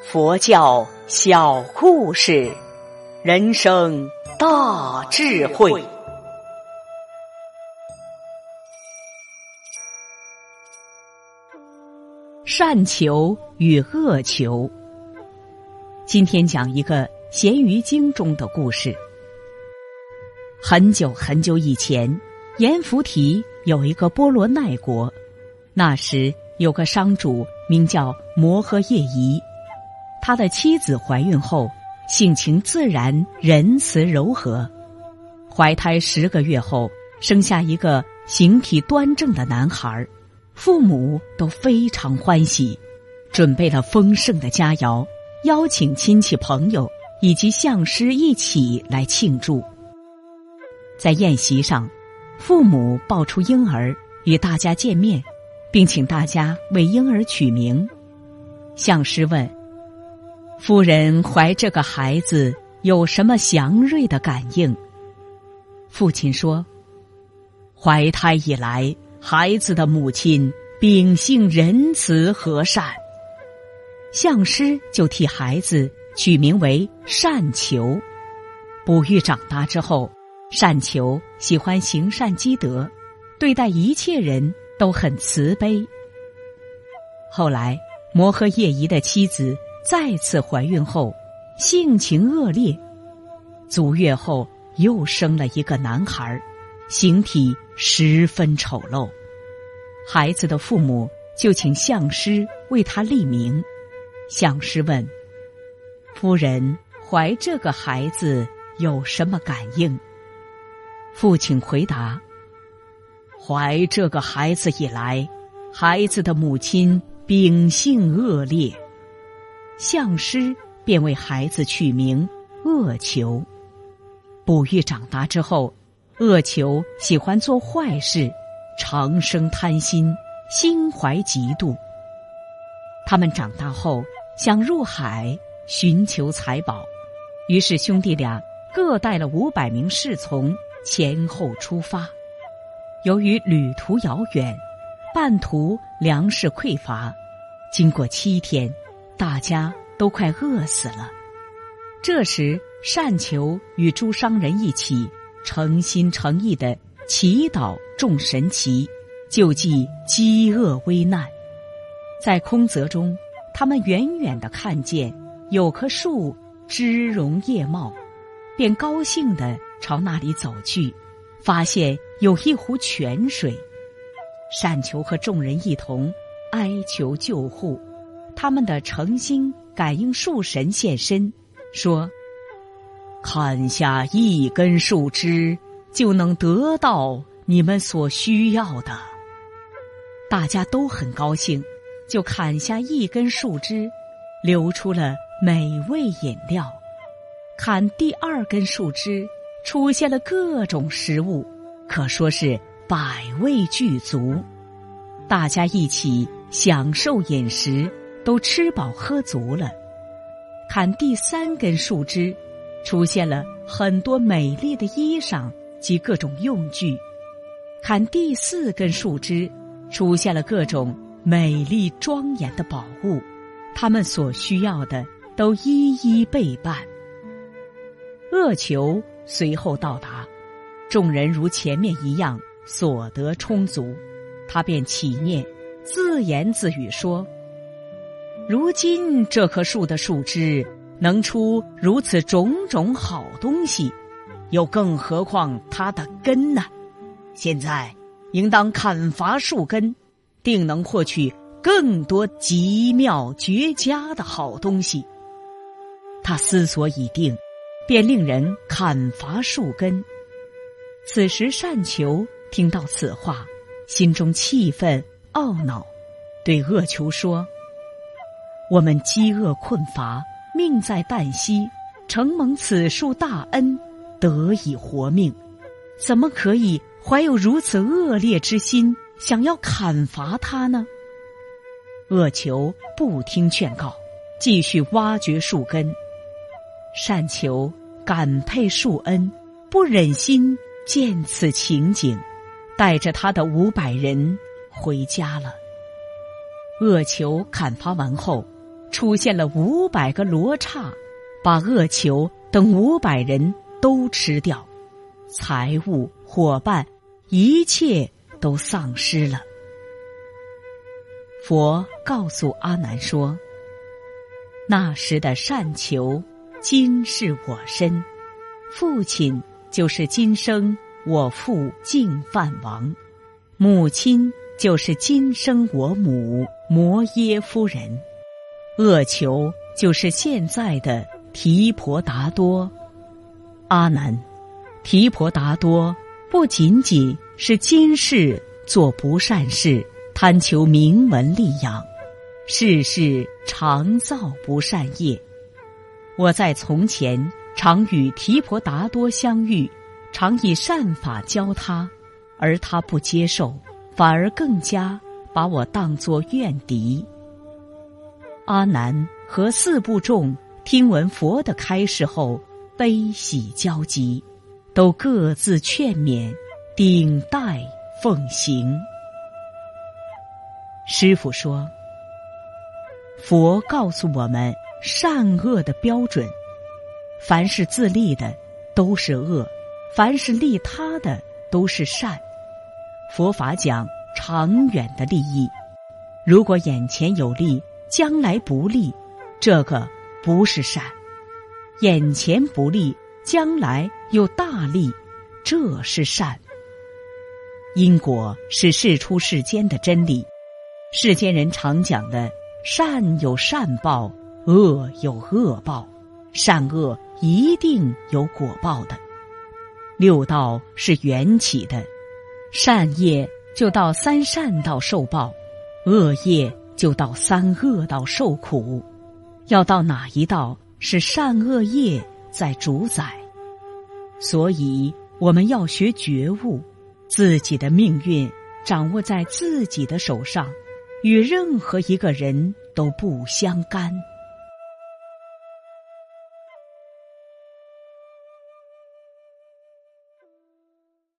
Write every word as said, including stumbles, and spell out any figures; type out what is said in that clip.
佛教小故事，人生大智慧。善求与恶求。今天讲一个《咸鱼经》中的故事。很久很久以前，阎浮提有一个波罗奈国，那时有个商主名叫摩诃夜夷，他的妻子怀孕后，性情自然，仁慈柔和，怀胎十个月后，生下一个形体端正的男孩，父母都非常欢喜，准备了丰盛的佳肴，邀请亲戚朋友以及相师一起来庆祝。在宴席上，父母抱出婴儿与大家见面，并请大家为婴儿取名。相师问：夫人怀这个孩子有什么祥瑞的感应？父亲说：怀胎以来，孩子的母亲秉性仁慈和善。相师就替孩子取名为善求。哺育长大之后，善求喜欢行善积德，对待一切人都很慈悲。后来摩诃夜夷的妻子再次怀孕后，性情恶劣，足月后又生了一个男孩，形体十分丑陋。孩子的父母就请相师为他立名。相师问：夫人怀这个孩子有什么感应？父亲回答：怀这个孩子以来，孩子的母亲秉性恶劣。相师便为孩子取名恶求。哺育长大之后，恶求喜欢做坏事，常生贪心，心怀嫉妒。他们长大后想入海寻求财宝，于是兄弟俩各带了五百名侍从前后出发。由于旅途遥远，半途粮食匮乏，经过七天，大家都快饿死了。这时善求与诸商人一起诚心诚意地祈祷众神祇，救济饥饿危难。在空泽中，他们远远地看见有棵树枝荣叶茂，便高兴地朝那里走去，发现有一湖泉水。善求和众人一同哀求救护，他们的诚心感应树神现身，说：砍下一根树枝，就能得到你们所需要的。大家都很高兴，就砍下一根树枝，流出了美味饮料。砍第二根树枝，出现了各种食物，可说是百味俱足。大家一起享受饮食，都吃饱喝足了。砍第三根树枝，出现了很多美丽的衣裳及各种用具。砍第四根树枝，出现了各种美丽庄严的宝物，他们所需要的都一一备办。恶求随后到达，众人如前面一样所得充足，他便起念，自言自语说：如今这棵树的树枝能出如此种种好东西，又更何况它的根呢？现在应当砍伐树根，定能获取更多极妙绝佳的好东西。他思索已定，便令人砍伐树根。此时善求听到此话，心中气愤懊恼，对恶求说：我们饥饿困乏，命在旦夕，承蒙此树大恩，得以活命，怎么可以怀有如此恶劣之心，想要砍伐它呢？恶求不听劝告，继续挖掘树根。善求感佩树恩，不忍心见此情景，带着他的五百人回家了。恶求砍伐完后， 出现了五百个罗刹，把恶球等五百人都吃掉，财物、伙伴，一切都丧失了。佛告诉阿难说，那时的善球，今是我身，父亲就是今生我父净饭王，母亲就是今生我母摩耶夫人，恶球就是现在的提婆达多。阿难，提婆达多不仅仅是今世做不善事，贪求名闻利养，世世常造不善业。我在从前常与提婆达多相遇，常以善法教他，而他不接受，反而更加把我当作怨敌。阿难和四部众听闻佛的开示后，悲喜交集，都各自劝勉，顶戴奉行。师父说，佛告诉我们善恶的标准，凡是自利的都是恶，凡是利他的都是善。佛法讲长远的利益，如果眼前有利，将来不利，这个不是善；眼前不利，将来有大利，这是善。因果是世出世间的真理，世间人常讲的善有善报，恶有恶报，善恶一定有果报的。六道是缘起的，善业就到三善道受报，恶业就到三恶道受苦。要到哪一道，是善恶业在主宰。所以我们要学觉悟，自己的命运掌握在自己的手上，与任何一个人都不相干。